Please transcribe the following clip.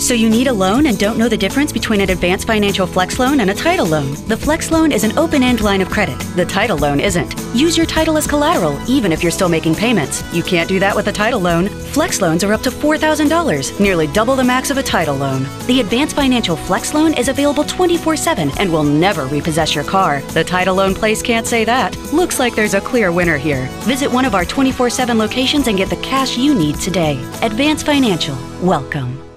So you need a loan and don't know the difference between an Advance Financial Flex Loan and a title loan. The Flex Loan is an open-end line of credit. The title loan isn't. Use your title as collateral, even if you're still making payments. You can't do that with a title loan. Flex loans are up to $4,000, nearly double the max of a title loan. The Advance Financial Flex Loan is available 24/7 and will never repossess your car. The title loan place can't say that. Looks like there's a clear winner here. Visit one of our 24/7 locations and get the cash you need today. Advance Financial. Welcome.